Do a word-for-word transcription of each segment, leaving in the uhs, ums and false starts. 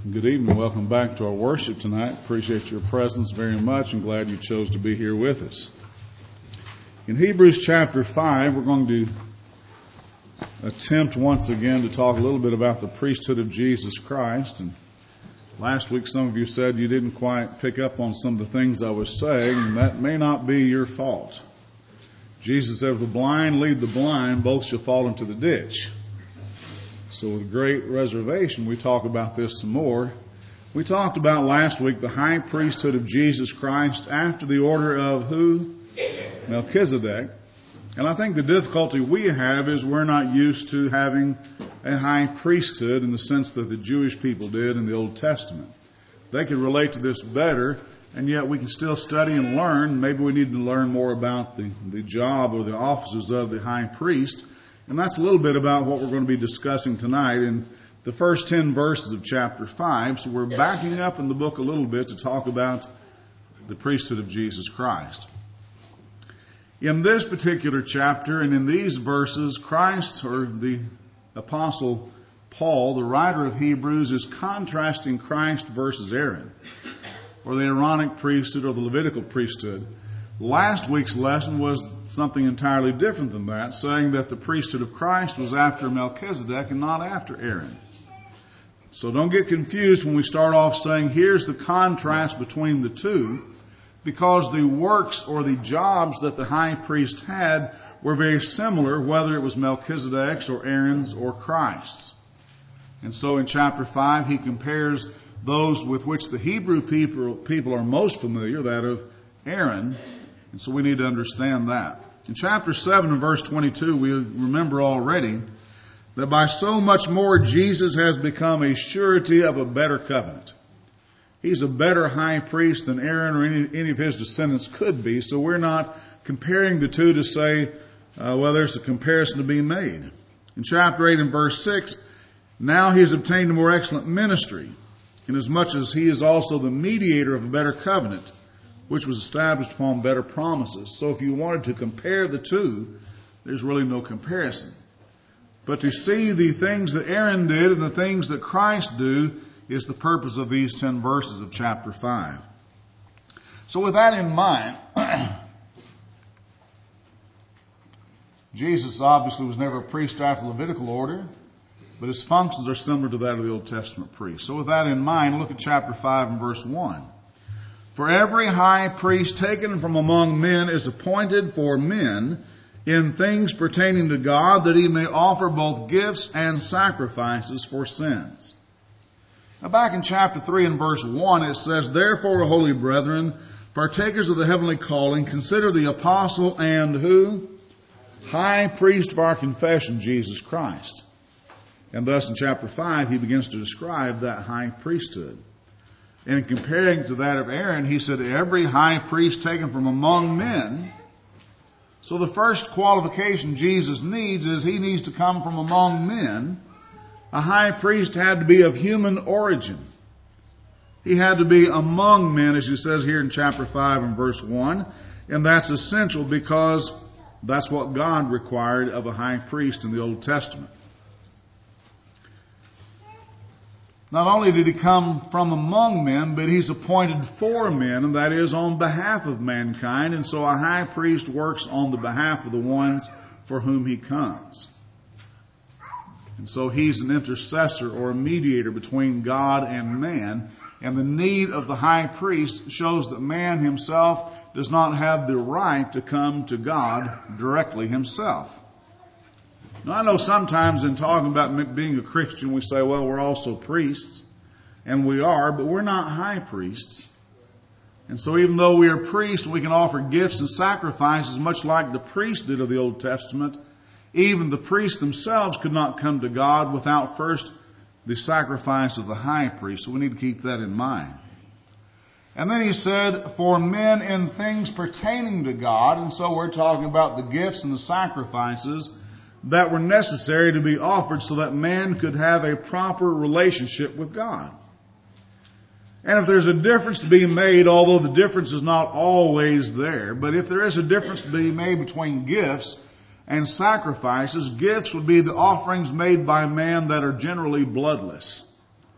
Good evening. Welcome back to our worship tonight. Appreciate your presence very much and glad you chose to be here with us. In Hebrews chapter five, we're going to attempt once again to talk a little bit about the priesthood of Jesus Christ. And last week some of you said you didn't quite pick up on some of the things I was saying, and that may not be your fault. Jesus said, if the blind lead the blind, both shall fall into the ditch. So with great reservation, we talk about this some more. We talked about last week the high priesthood of Jesus Christ after the order of who? Melchizedek. And I think the difficulty we have is we're not used to having a high priesthood in the sense that the Jewish people did in the Old Testament. They could relate to this better, and yet we can still study and learn. Maybe we need to learn more about the, the job or the offices of the high priest. And that's a little bit about what we're going to be discussing tonight in the first ten verses of chapter five. So we're backing up in the book a little bit to talk about the priesthood of Jesus Christ. In this particular chapter and in these verses, Christ, or the Apostle Paul, the writer of Hebrews, is contrasting Christ versus Aaron, or the Aaronic priesthood or the Levitical priesthood. Last week's lesson was something entirely different than that, saying that the priesthood of Christ was after Melchizedek and not after Aaron. So don't get confused when we start off saying here's the contrast between the two, because the works or the jobs that the high priest had were very similar, whether it was Melchizedek's or Aaron's or Christ's. And so in chapter five he compares those with which the Hebrew people, people are most familiar, that of Aaron. And so we need to understand that. In chapter seven and verse twenty-two, we remember already that by so much more Jesus has become a surety of a better covenant. He's a better high priest than Aaron or any, any of his descendants could be. So we're not comparing the two to say, uh, well, there's a comparison to be made. In chapter eight and verse six, now he has obtained a more excellent ministry, inasmuch as he is also the mediator of a better covenant, which was established upon better promises. So if you wanted to compare the two, there's really no comparison. But to see the things that Aaron did and the things that Christ do is the purpose of these ten verses of chapter five. So with that in mind, Jesus obviously was never a priest after the Levitical order, but his functions are similar to that of the Old Testament priest. So with that in mind, look at chapter five and verse one. For every high priest taken from among men is appointed for men in things pertaining to God, that he may offer both gifts and sacrifices for sins. Now back in chapter three and verse one it says, therefore, holy brethren, partakers of the heavenly calling, consider the apostle and who? High priest of our confession, Jesus Christ. And thus in chapter five he begins to describe that high priesthood. And comparing to that of Aaron, he said, every high priest taken from among men. So the first qualification Jesus needs is he needs to come from among men. A high priest had to be of human origin. He had to be among men, as he says here in chapter five and verse one. And that's essential because that's what God required of a high priest in the Old Testament. Not only did he come from among men, but he's appointed for men, and that is on behalf of mankind. And so a high priest works on the behalf of the ones for whom he comes. And so he's an intercessor or a mediator between God and man. And the need of the high priest shows that man himself does not have the right to come to God directly himself. Now, I know sometimes in talking about being a Christian, we say, well, we're also priests. And we are, but we're not high priests. And so even though we are priests, we can offer gifts and sacrifices much like the priests did of the Old Testament. Even the priests themselves could not come to God without first the sacrifice of the high priest. So we need to keep that in mind. And then he said, for men in things pertaining to God. And so we're talking about the gifts and the sacrifices that were necessary to be offered so that man could have a proper relationship with God. And if there's a difference to be made, although the difference is not always there, but if there is a difference to be made between gifts and sacrifices, gifts would be the offerings made by man that are generally bloodless.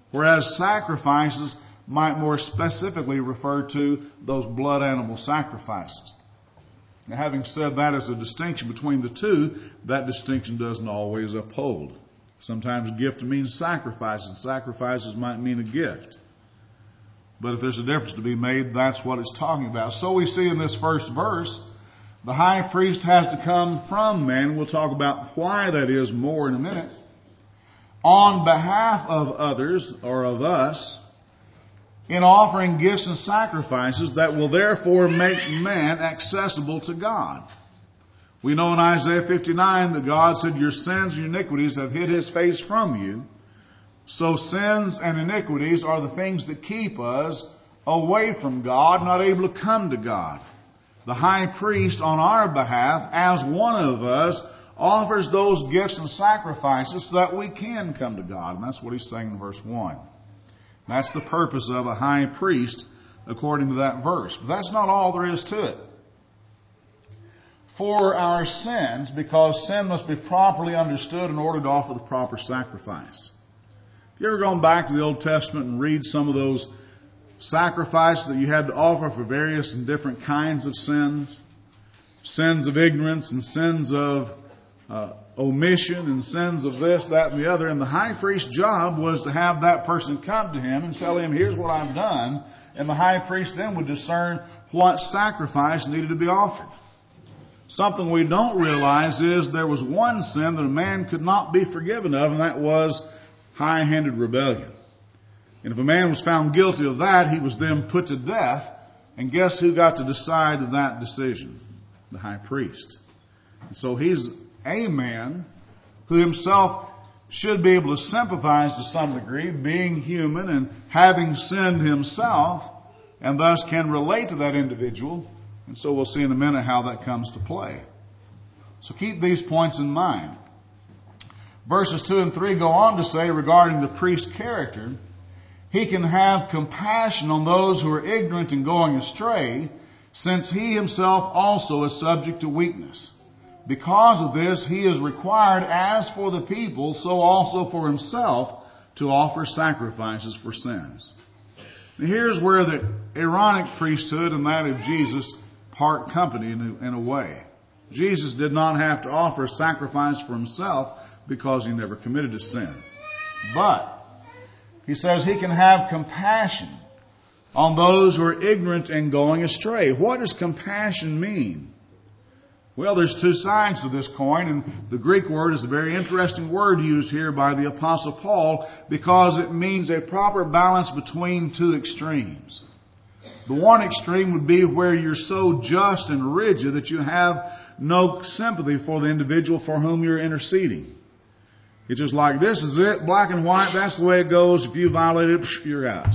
whereas sacrifices might more specifically refer to those blood animal sacrifices. Now, having said that as a distinction between the two, that distinction doesn't always uphold. Sometimes gift means sacrifice, and sacrifices might mean a gift. But if there's a difference to be made, that's what it's talking about. So we see in this first verse, the high priest has to come from man. We'll talk about why that is more in a minute. On behalf of others, or of us, in offering gifts and sacrifices that will therefore make man accessible to God. We know in Isaiah fifty-nine that God said, your sins and iniquities have hid His face from you. So sins and iniquities are the things that keep us away from God, not able to come to God. The high priest on our behalf, as one of us, offers those gifts and sacrifices so that we can come to God. And that's what he's saying in verse one. That's the purpose of a high priest according to that verse. But that's not all there is to it. For our sins, because sin must be properly understood in order to offer the proper sacrifice. Have you ever gone back to the Old Testament and read some of those sacrifices that you had to offer for various and different kinds of sins? Sins of ignorance and sins of uh, omission and sins of this, that, and the other. And the high priest's job was to have that person come to him and tell him, here's what I've done. And the high priest then would discern what sacrifice needed to be offered. Something we don't realize is there was one sin that a man could not be forgiven of, and that was high-handed rebellion. And if a man was found guilty of that, he was then put to death. And guess who got to decide that decision? The high priest. And so he's a man who himself should be able to sympathize to some degree, being human and having sinned himself, and thus can relate to that individual. And so we'll see in a minute how that comes to play. So keep these points in mind. Verses two and three go on to say regarding the priest's character, he can have compassion on those who are ignorant and going astray, since he himself also is subject to weakness. Because of this, he is required, as for the people, so also for himself, to offer sacrifices for sins. Now here's where the Aaronic priesthood and that of Jesus part company in a, in a way. Jesus did not have to offer a sacrifice for himself because he never committed a sin. But he says he can have compassion on those who are ignorant and going astray. What does compassion mean? Well, there's two sides to this coin, and the Greek word is a very interesting word used here by the Apostle Paul because it means a proper balance between two extremes. The one extreme would be where you're so just and rigid that you have no sympathy for the individual for whom you're interceding. It's just like, this is it, black and white, that's the way it goes. If you violate it, you're out.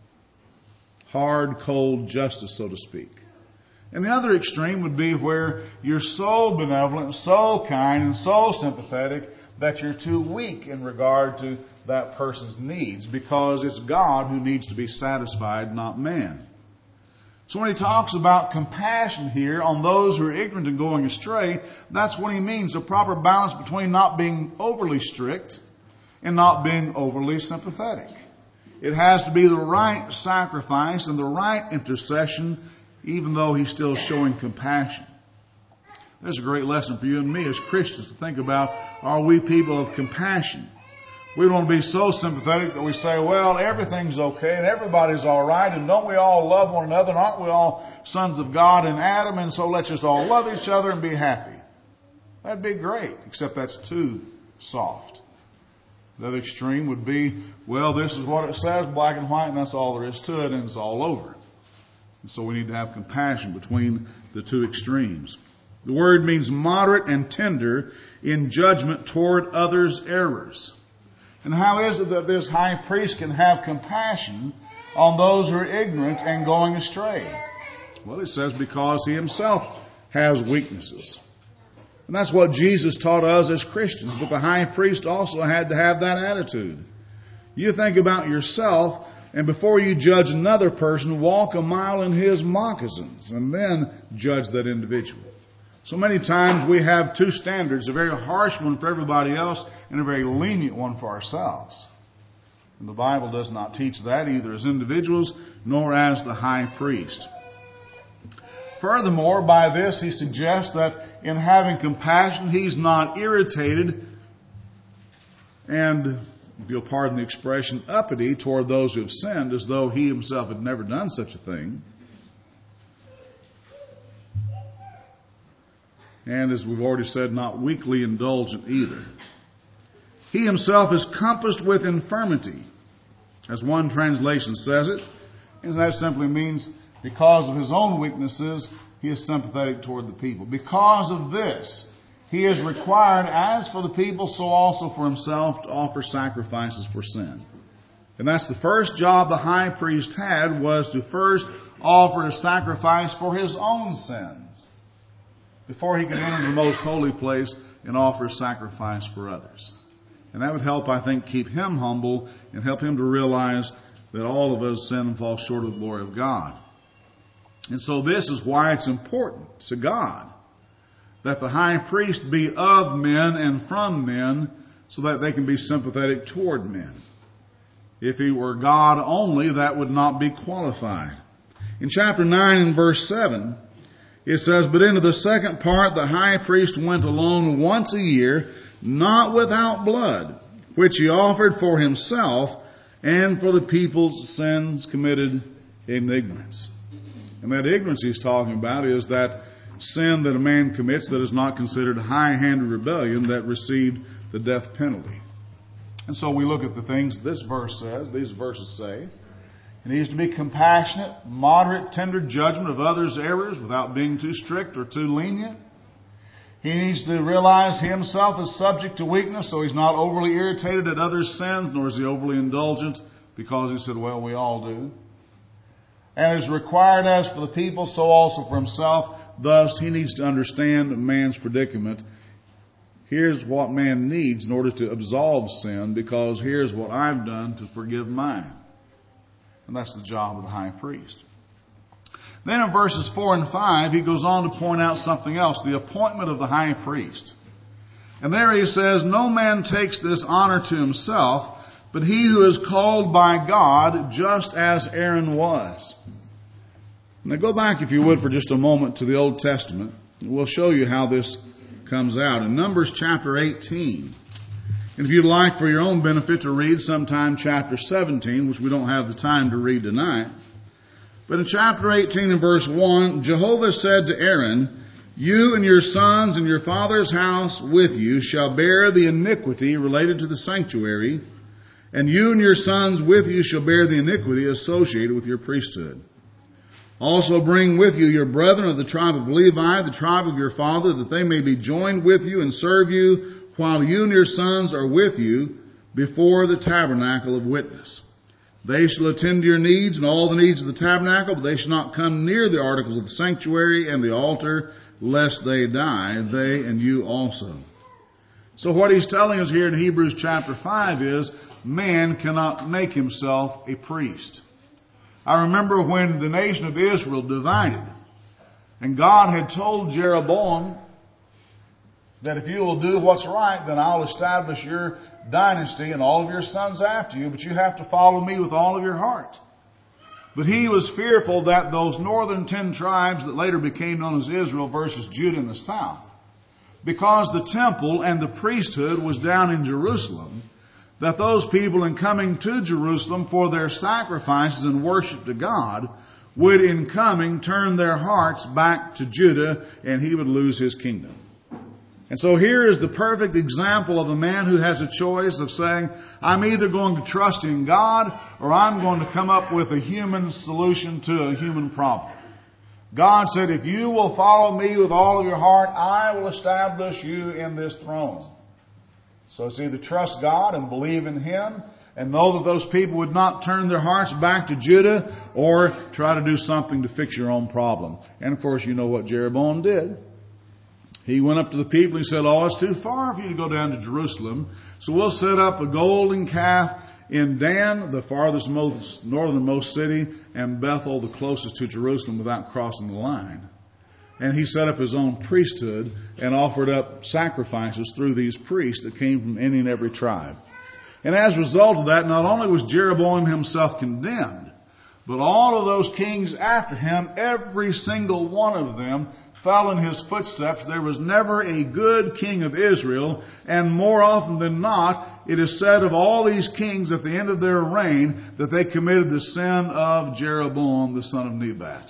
Hard, cold justice, so to speak. And the other extreme would be where you're so benevolent, so kind, and so sympathetic that you're too weak in regard to that person's needs, because it's God who needs to be satisfied, not man. So when he talks about compassion here on those who are ignorant and going astray, that's what he means, a proper balance between not being overly strict and not being overly sympathetic. It has to be the right sacrifice and the right intercession, even though he's still showing compassion. There's a great lesson for you and me as Christians to think about, are we people of compassion? We don't want to be so sympathetic that we say, well, everything's okay and everybody's all right, and don't we all love one another, and aren't we all sons of God and Adam, and so let's just all love each other and be happy. That'd be great, except that's too soft. The other extreme would be, well, this is what it says, black and white, and that's all there is to it, and it's all over. And so we need to have compassion between the two extremes. The word means moderate and tender in judgment toward others' errors. And how is it that this high priest can have compassion on those who are ignorant and going astray? Well, it says because he himself has weaknesses. And that's what Jesus taught us as Christians. But the high priest also had to have that attitude. You think about yourself, and before you judge another person, walk a mile in his moccasins, and then judge that individual. So many times we have two standards, a very harsh one for everybody else and a very lenient one for ourselves. And the Bible does not teach that either as individuals nor as the high priest. Furthermore, by this he suggests that in having compassion, he's not irritated and, if you'll pardon the expression, uppity toward those who have sinned, as though he himself had never done such a thing. And as we've already said, not weakly indulgent either. He himself is compassed with infirmity, as one translation says it. And that simply means because of his own weaknesses, he is sympathetic toward the people. Because of this, he is required, as for the people, so also for himself, to offer sacrifices for sin. And that's the first job the high priest had, was to first offer a sacrifice for his own sins before he could enter the most holy place and offer a sacrifice for others. And that would help, I think, keep him humble and help him to realize that all of us sin and fall short of the glory of God. And so this is why it's important to God that the high priest be of men and from men, so that they can be sympathetic toward men. If he were God only, that would not be qualified. In chapter nine and verse seven, it says, "But into the second part the high priest went alone once a year, not without blood, which he offered for himself and for the people's sins committed in ignorance." And that ignorance he's talking about is that sin that a man commits that is not considered high-handed rebellion that received the death penalty. And so we look at the things this verse says, these verses say. He needs to be compassionate, moderate, tender judgment of others' errors without being too strict or too lenient. He needs to realize he himself is subject to weakness, so he's not overly irritated at others' sins, nor is he overly indulgent because he said, well, we all do. And is required as for the people, so also for himself. Thus, he needs to understand man's predicament. Here's what man needs in order to absolve sin, because here's what I've done to forgive mine. And that's the job of the high priest. Then in verses four and five, he goes on to point out something else, the appointment of the high priest. And there he says, "No man takes this honor to himself, but he who is called by God, just as Aaron was." Now go back, if you would, for just a moment to the Old Testament. We'll show you how this comes out. In Numbers chapter eighteen, and if you'd like for your own benefit to read sometime chapter seventeen, which we don't have the time to read tonight. But in chapter eighteen and verse one, Jehovah said to Aaron, "You and your sons and your father's house with you shall bear the iniquity related to the sanctuary, and you and your sons with you shall bear the iniquity associated with your priesthood. Also bring with you your brethren of the tribe of Levi, the tribe of your father, that they may be joined with you and serve you while you and your sons are with you before the tabernacle of witness. They shall attend to your needs and all the needs of the tabernacle, but they shall not come near the articles of the sanctuary and the altar, lest they die, they and you also." So what he's telling us here in Hebrews chapter five is, man cannot make himself a priest. I remember when the nation of Israel divided, and God had told Jeroboam that if you will do what's right, then I'll establish your dynasty and all of your sons after you, but you have to follow me with all of your heart. But he was fearful that those northern ten tribes that later became known as Israel versus Judah in the south, because the temple and the priesthood was down in Jerusalem, that those people in coming to Jerusalem for their sacrifices and worship to God would in coming turn their hearts back to Judah, and he would lose his kingdom. And so here is the perfect example of a man who has a choice of saying, I'm either going to trust in God or I'm going to come up with a human solution to a human problem. God said, if you will follow me with all of your heart, I will establish you in this throne. So it's either trust God and believe in Him and know that those people would not turn their hearts back to Judah, or try to do something to fix your own problem. And of course, you know what Jeroboam did. He went up to the people and he said, oh, it's too far for you to go down to Jerusalem, so we'll set up a golden calf in Dan, the farthest most northernmost city, and Bethel, the closest to Jerusalem, without crossing the line. And he set up his own priesthood and offered up sacrifices through these priests that came from any and every tribe. And as a result of that, not only was Jeroboam himself condemned, but all of those kings after him, every single one of them fell in his footsteps. There was never a good king of Israel, and more often than not, it is said of all these kings at the end of their reign that they committed the sin of Jeroboam, the son of Nebat.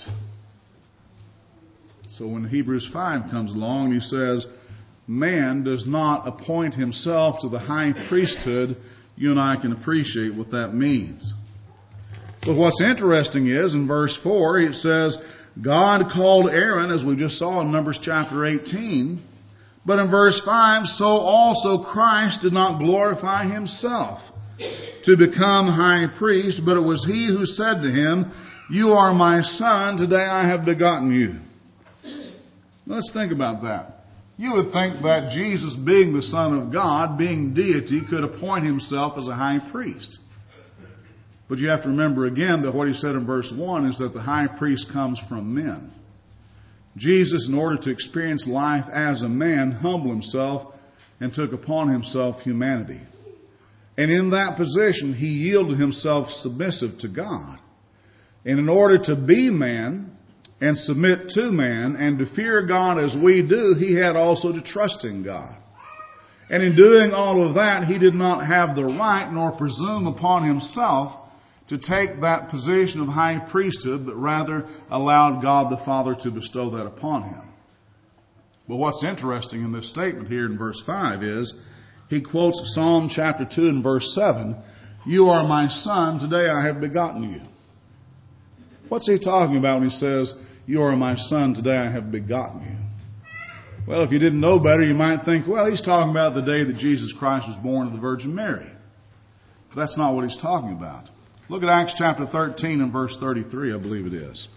So when Hebrews five comes along, he says, man does not appoint himself to the high priesthood. You and I can appreciate what that means. But what's interesting is, in verse four, it says, God called Aaron, as we just saw in Numbers chapter eighteen. But in verse five, so also Christ did not glorify himself to become high priest, but it was he who said to him, you are my son, today I have begotten you. Let's think about that. You would think that Jesus, being the Son of God, being deity, could appoint himself as a high priest. But you have to remember again that what he said in verse one is that the high priest comes from men. Jesus, in order to experience life as a man, humbled himself and took upon himself humanity. And in that position, he yielded himself submissive to God. And in order to be man and submit to man and to fear God as we do, he had also to trust in God. And in doing all of that, he did not have the right nor presume upon himself to take that position of high priesthood, but rather allowed God the Father to bestow that upon him. But what's interesting in this statement here in verse five is, he quotes Psalm chapter two and verse seven, you are my son, today I have begotten you. What's he talking about when he says, you are my son, today I have begotten you? Well, if you didn't know better, you might think, well, he's talking about the day that Jesus Christ was born of the Virgin Mary. But that's not what he's talking about. Look at Acts chapter thirteen and verse thirty-three, I believe it is.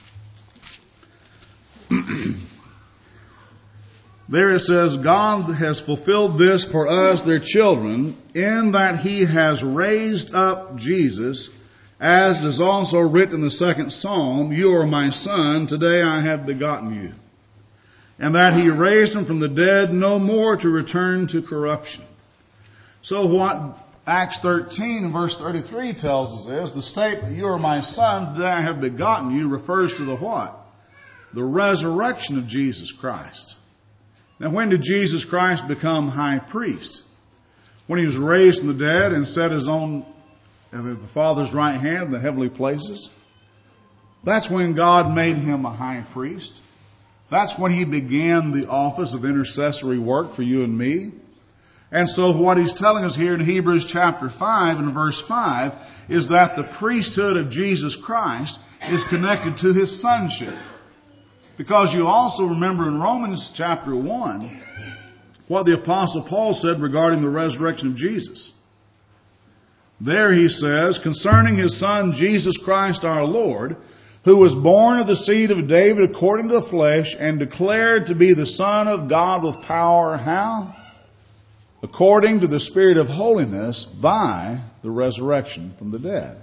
There it says, God has fulfilled this for us, their children, in that he has raised up Jesus, as is also written in the second psalm, you are my son, today I have begotten you. And that he raised him from the dead, no more to return to corruption. So what Acts thirteen verse thirty-three tells us is, the statement, you are my son, today I have begotten you, refers to the what? The resurrection of Jesus Christ. Now when did Jesus Christ become high priest? When he was raised from the dead and set his own at the Father's right hand in the heavenly places. That's when God made him a high priest. That's when he began the office of intercessory work for you and me. And so what he's telling us here in Hebrews chapter five and verse five is that the priesthood of Jesus Christ is connected to his sonship. Because you also remember in Romans chapter one what the Apostle Paul said regarding the resurrection of Jesus. There he says, concerning his son Jesus Christ our Lord, who was born of the seed of David according to the flesh and declared to be the Son of God with power. How? According to the Spirit of holiness by the resurrection from the dead.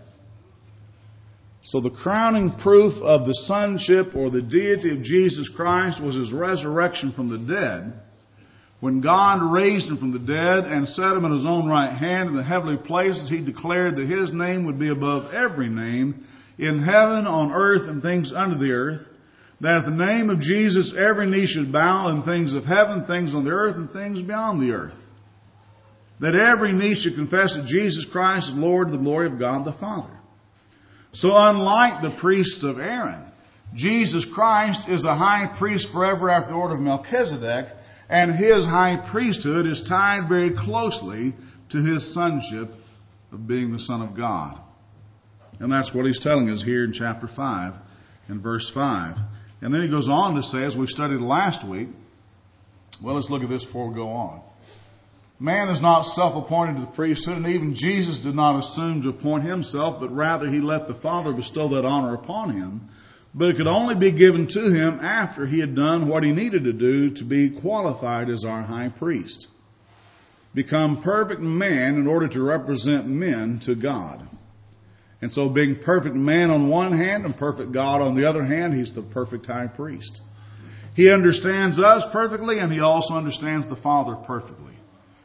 So the crowning proof of the sonship or the deity of Jesus Christ was his resurrection from the dead. When God raised him from the dead and set him in his own right hand in the heavenly places, he declared that his name would be above every name in heaven, on earth, and things under the earth. That at the name of Jesus every knee should bow in things of heaven, things on the earth, and things beyond the earth. That every knee should confess that Jesus Christ is Lord to the glory of God the Father. So unlike the priests of Aaron, Jesus Christ is a high priest forever after the order of Melchizedek, and his high priesthood is tied very closely to his sonship of being the Son of God. And that's what he's telling us here in chapter five and verse five. And then he goes on to say, as we studied last week, well, let's look at this before we go on. Man is not self-appointed to the priesthood, and even Jesus did not assume to appoint himself, but rather he let the Father bestow that honor upon him. But it could only be given to him after he had done what he needed to do to be qualified as our high priest. Become perfect man in order to represent men to God. And so being perfect man on one hand and perfect God on the other hand, he's the perfect high priest. He understands us perfectly, and he also understands the Father perfectly.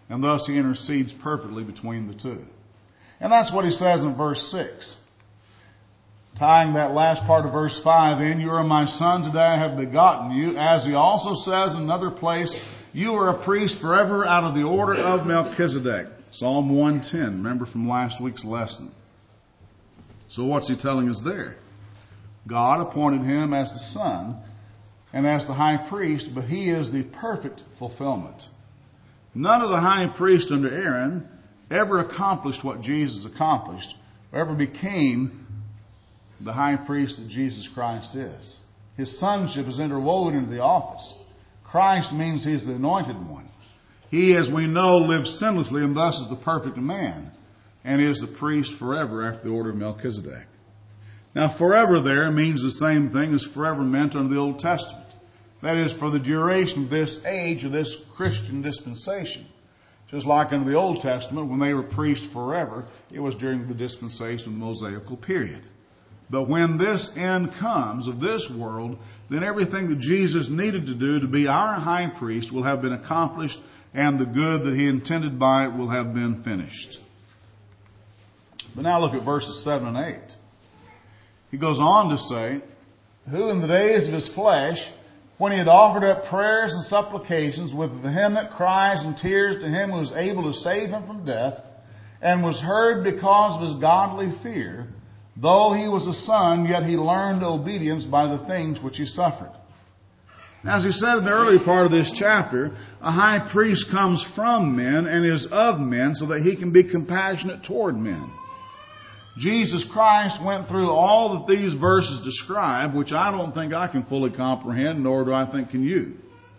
and thus he intercedes perfectly between the two. And that's what he says in verse six. Tying that last part of verse five in, you are my son, today I have begotten you. As he also says in another place, you are a priest forever out of the order of Melchizedek. Psalm one ten, remember from last week's lesson. So what's he telling us there? God appointed him as the son and as the high priest, but he is the perfect fulfillment. None of the high priests under Aaron ever accomplished what Jesus accomplished, or ever became the high priest that Jesus Christ is. His sonship is interwoven into the office. Christ means he's the anointed one. He, as we know, lives sinlessly and thus is the perfect man, and is the priest forever after the order of Melchizedek. Now, forever there means the same thing as forever meant under the Old Testament. That is, for the duration of this age of this Christian dispensation. Just like under the Old Testament, when they were priests forever, it was during the dispensation of the Mosaical period. But when this end comes of this world, then everything that Jesus needed to do to be our high priest will have been accomplished, and the good that he intended by it will have been finished. But now look at verses seven and eight. He goes on to say, who in the days of his flesh, when he had offered up prayers and supplications with vehement cries and tears to him who was able to save him from death, and was heard because of his godly fear, though he was a son, yet he learned obedience by the things which he suffered. As he said in the early part of this chapter, a high priest comes from men and is of men so that he can be compassionate toward men. Jesus Christ went through all that these verses describe, which I don't think I can fully comprehend, nor do I think can you.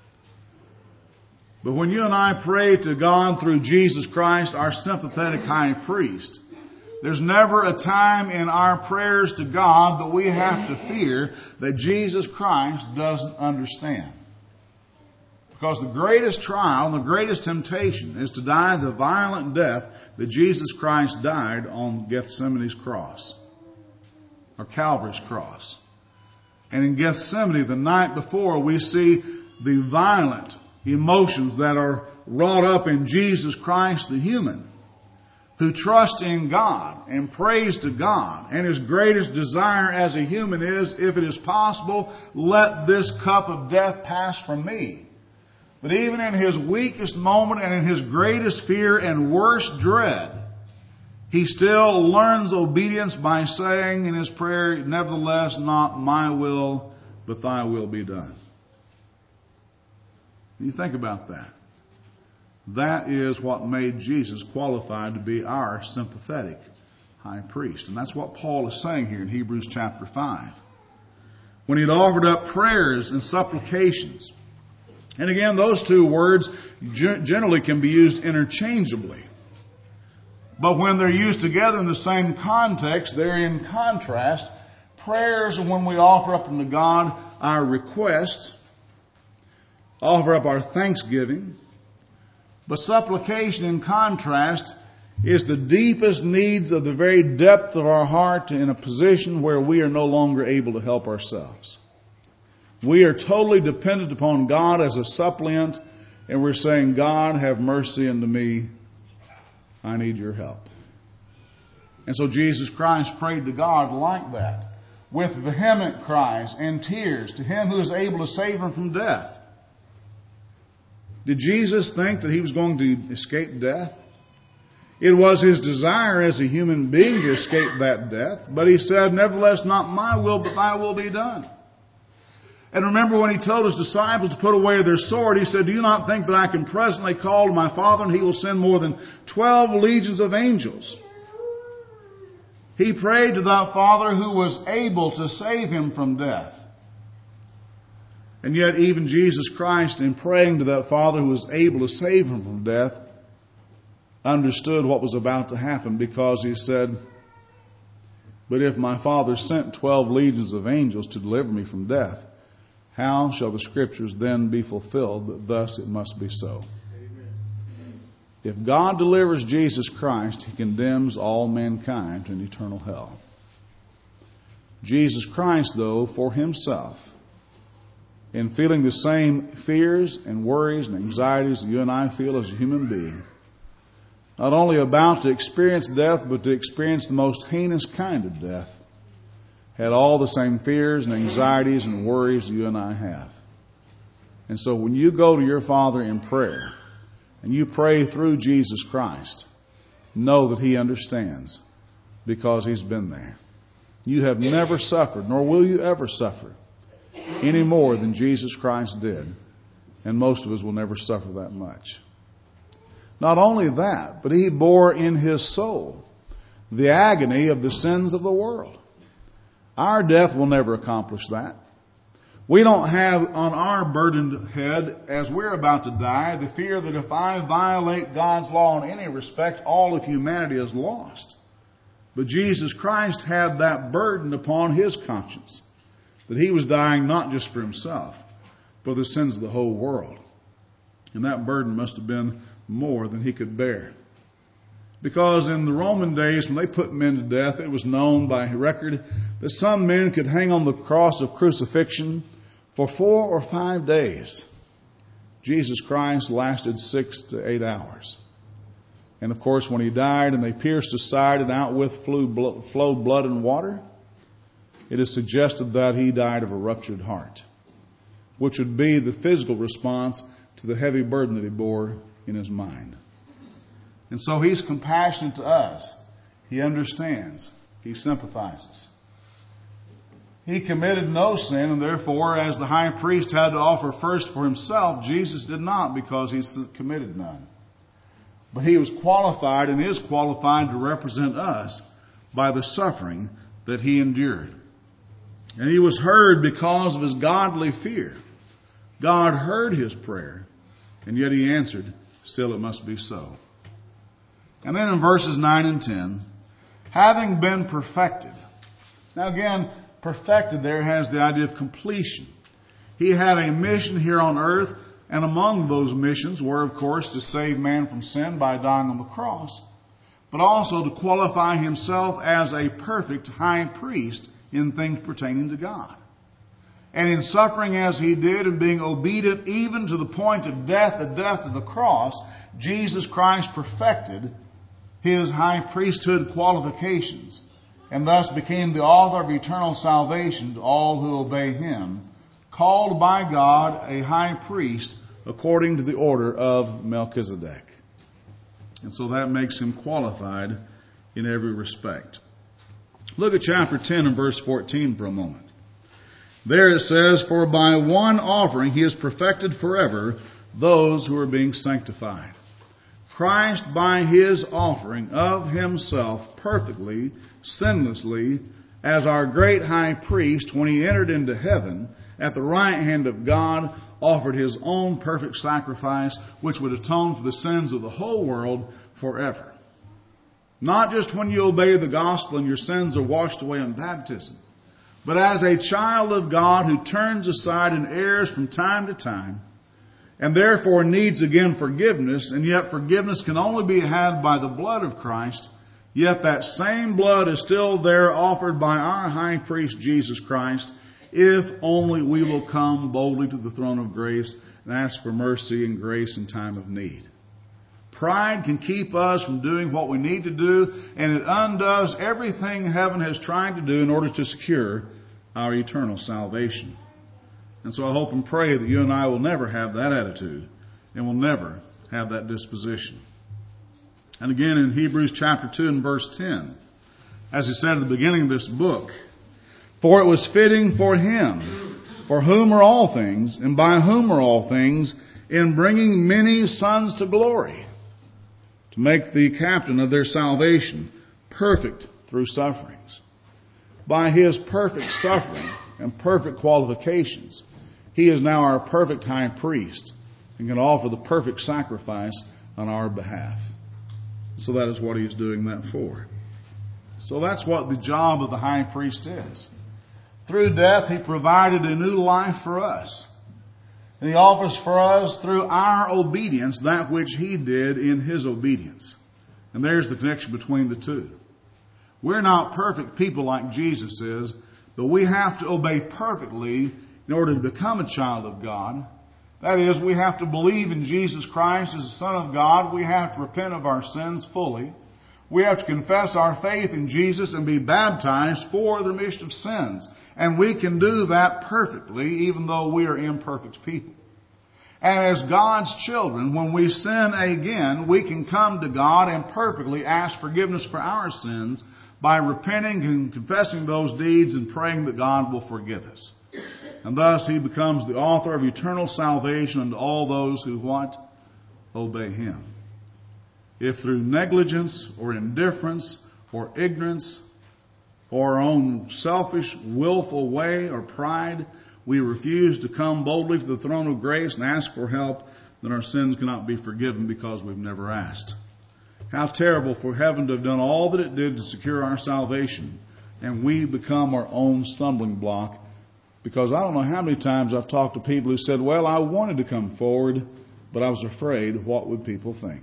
But when you and I pray to God through Jesus Christ, our sympathetic high priest, there's never a time in our prayers to God that we have to fear that Jesus Christ doesn't understand. Because the greatest trial and the greatest temptation is to die the violent death that Jesus Christ died on Gethsemane's cross, or Calvary's cross. And in Gethsemane, the night before, we see the violent emotions that are wrought up in Jesus Christ the human, who trusts in God and prays to God. And his greatest desire as a human is, if it is possible, let this cup of death pass from me. But even in his weakest moment and in his greatest fear and worst dread, he still learns obedience by saying in his prayer, nevertheless, not my will, but thy will be done. You think about that. That is what made Jesus qualified to be our sympathetic high priest. And that's what Paul is saying here in Hebrews chapter five. When he had offered up prayers and supplications. And again, those two words generally can be used interchangeably. But when they're used together in the same context, they're in contrast. Prayers are when we offer up unto God our requests, offer up our thanksgiving. But supplication, in contrast, is the deepest needs of the very depth of our heart in a position where we are no longer able to help ourselves. We are totally dependent upon God as a suppliant, and we're saying, God, have mercy unto me. I need your help. And so Jesus Christ prayed to God like that, with vehement cries and tears to him who is able to save him from death. Did Jesus think that he was going to escape death? It was his desire as a human being to escape that death, but he said, nevertheless, not my will, but thy will be done. And remember when he told his disciples to put away their sword, he said, do you not think that I can presently call to my Father and he will send more than twelve legions of angels? He prayed to that Father who was able to save him from death. And yet even Jesus Christ, in praying to that Father who was able to save him from death, understood what was about to happen, because he said, but if my Father sent twelve legions of angels to deliver me from death, how shall the Scriptures then be fulfilled that thus it must be so? Amen. If God delivers Jesus Christ, he condemns all mankind to an eternal hell. Jesus Christ, though, for himself, in feeling the same fears and worries and anxieties that you and I feel as a human being, not only about to experience death, but to experience the most heinous kind of death, had all the same fears and anxieties and worries you and I have. And so when you go to your Father in prayer and you pray through Jesus Christ, know that He understands because He's been there. You have never suffered, nor will you ever suffer, any more than Jesus Christ did. And most of us will never suffer that much. Not only that, but He bore in His soul the agony of the sins of the world. Our death will never accomplish that. We don't have on our burdened head, as we're about to die, the fear that if I violate God's law in any respect, all of humanity is lost. But Jesus Christ had that burden upon His conscience, that He was dying not just for Himself, but the sins of the whole world. And that burden must have been more than He could bear. Because in the Roman days, when they put men to death, it was known by record that some men could hang on the cross of crucifixion for four or five days. Jesus Christ lasted six to eight hours. And of course, when He died and they pierced His side and out with flowed blood and water, it is suggested that He died of a ruptured heart, which would be the physical response to the heavy burden that He bore in His mind. And so He's compassionate to us. He understands. He sympathizes. He committed no sin, and therefore, as the high priest had to offer first for Himself, Jesus did not, because He committed none. But He was qualified and is qualified to represent us by the suffering that He endured. And He was heard because of His godly fear. God heard His prayer, and yet He answered, still it must be so. And then in verses nine and ten, having been perfected. Now again, perfected there has the idea of completion. He had a mission here on earth, and among those missions were, of course, to save man from sin by dying on the cross, but also to qualify Himself as a perfect high priest in things pertaining to God. And in suffering as He did and being obedient even to the point of death, the death of the cross, Jesus Christ perfected His high priesthood qualifications and thus became the author of eternal salvation to all who obey Him, called by God a high priest according to the order of Melchizedek. And so that makes Him qualified in every respect. Look at chapter ten and verse fourteen for a moment. There it says, for by one offering He has perfected forever those who are being sanctified. Christ, by His offering of Himself perfectly, sinlessly, as our great high priest, when He entered into heaven, at the right hand of God, offered His own perfect sacrifice, which would atone for the sins of the whole world forever. Not just when you obey the gospel and your sins are washed away in baptism, but as a child of God who turns aside and errs from time to time, and therefore needs again forgiveness, and yet forgiveness can only be had by the blood of Christ, yet that same blood is still there offered by our high priest Jesus Christ, if only we will come boldly to the throne of grace and ask for mercy and grace in time of need. Pride can keep us from doing what we need to do, and it undoes everything heaven has tried to do in order to secure our eternal salvation. And so I hope and pray that you and I will never have that attitude and will never have that disposition. And again in Hebrews chapter two and verse ten, as he said at the beginning of this book, for it was fitting for Him, for whom are all things, and by whom are all things, in bringing many sons to glory, to make the captain of their salvation perfect through sufferings. By His perfect suffering and perfect qualifications, He is now our perfect high priest and can offer the perfect sacrifice on our behalf. So that is what He is doing that for. So that's what the job of the high priest is. Through death, He provided a new life for us. And He offers for us through our obedience that which He did in His obedience. And there's the connection between the two. We're not perfect people like Jesus is, but we have to obey perfectly in order to become a child of God. That is, we have to believe in Jesus Christ as the Son of God. We have to repent of our sins fully. We have to confess our faith in Jesus and be baptized for the remission of sins. And we can do that perfectly, even though we are imperfect people. And as God's children, when we sin again, we can come to God and perfectly ask forgiveness for our sins by repenting and confessing those deeds and praying that God will forgive us. And thus He becomes the author of eternal salvation unto all those who what? Obey Him. If through negligence or indifference or ignorance or our own selfish, willful way or pride, we refuse to come boldly to the throne of grace and ask for help, then our sins cannot be forgiven because we've never asked. How terrible for heaven to have done all that it did to secure our salvation, and we become our own stumbling block. Because I don't know how many times I've talked to people who said, well, I wanted to come forward, but I was afraid, what would people think?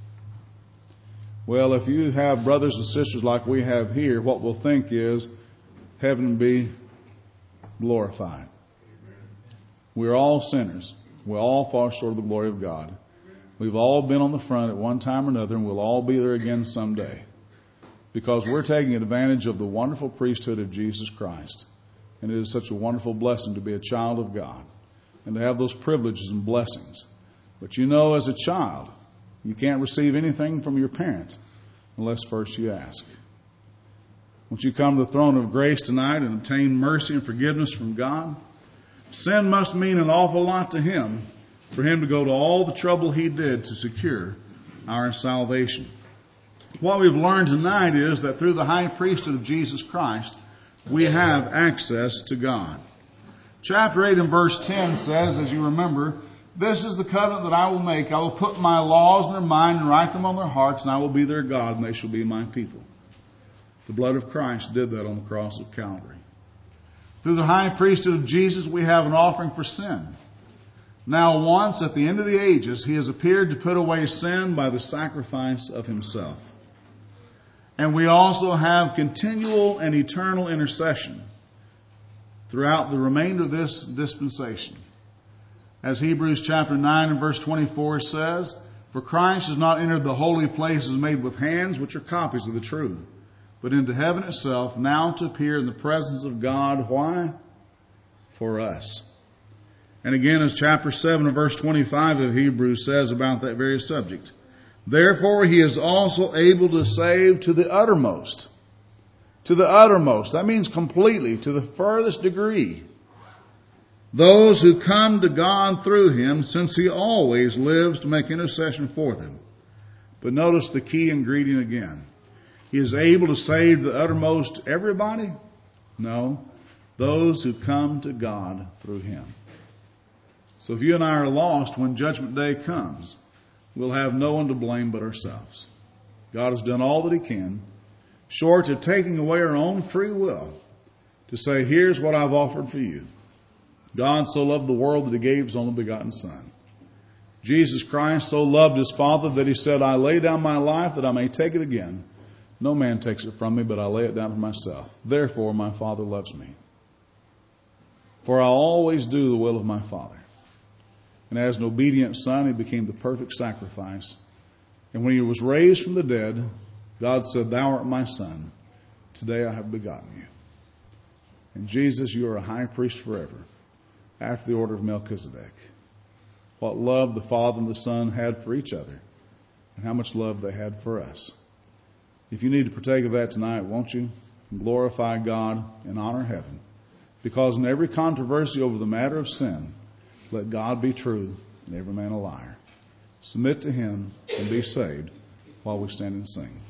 Well, if you have brothers and sisters like we have here, what we'll think is heaven be glorified. We're all sinners. We all fall short of the glory of God. We've all been on the front at one time or another, and we'll all be there again someday. Because we're taking advantage of the wonderful priesthood of Jesus Christ. And it is such a wonderful blessing to be a child of God and to have those privileges and blessings. But you know, as a child, you can't receive anything from your parent unless first you ask. Once you come to the throne of grace tonight and obtain mercy and forgiveness from God, sin must mean an awful lot to Him for Him to go to all the trouble He did to secure our salvation. What we've learned tonight is that through the high priesthood of Jesus Christ, we have access to God. Chapter eight and verse ten says, as you remember, this is the covenant that I will make. I will put my laws in their mind and write them on their hearts, and I will be their God, and they shall be my people. The blood of Christ did that on the cross of Calvary. Through the high priesthood of Jesus, we have an offering for sin. Now once, at the end of the ages, He has appeared to put away sin by the sacrifice of Himself. And we also have continual and eternal intercession throughout the remainder of this dispensation. As Hebrews chapter nine and verse twenty-four says, for Christ has not entered the holy places made with hands, which are copies of the true, but into heaven itself, now to appear in the presence of God. Why? For us. And again, as chapter seven and verse twenty-five of Hebrews says about that very subject, therefore He is also able to save to the uttermost. To the uttermost. That means completely, to the furthest degree. Those who come to God through Him, since He always lives to make intercession for them. But notice the key ingredient again. He is able to save the uttermost everybody? No. Those who come to God through Him. So if you and I are lost when Judgment Day comes, we'll have no one to blame but ourselves. God has done all that He can, short of taking away our own free will, to say, here's what I've offered for you. God so loved the world that He gave His only begotten Son. Jesus Christ so loved His Father that He said, I lay down my life that I may take it again. No man takes it from me, but I lay it down for myself. Therefore my Father loves me. For I always do the will of my Father. And as an obedient Son, He became the perfect sacrifice. And when He was raised from the dead, God said, thou art my Son. Today I have begotten you. And Jesus, you are a high priest forever, after the order of Melchizedek. What love the Father and the Son had for each other, and how much love they had for us. If you need to partake of that tonight, won't you? Glorify God and honor heaven. Because in every controversy over the matter of sin, let God be true and every man a liar. Submit to Him and be saved while we stand and sing.